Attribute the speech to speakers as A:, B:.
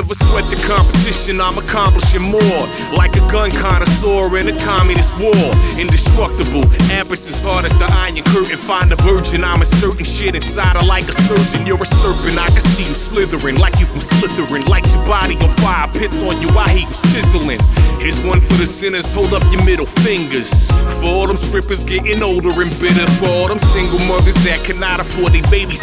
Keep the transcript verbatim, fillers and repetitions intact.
A: never sweat the competition, I'm accomplishing more. Like a gun connoisseur in a communist war. Indestructible, ambition as hard as the iron curtain. Find a virgin, I'm inserting shit inside her like a surgeon. You're a serpent, I can see you slithering like you from Slytherin. Light your body on fire, piss on you, I hate you sizzling. Here's one for the sinners, hold up your middle fingers. For all them strippers getting older and bitter. For all them single mothers that cannot afford their babies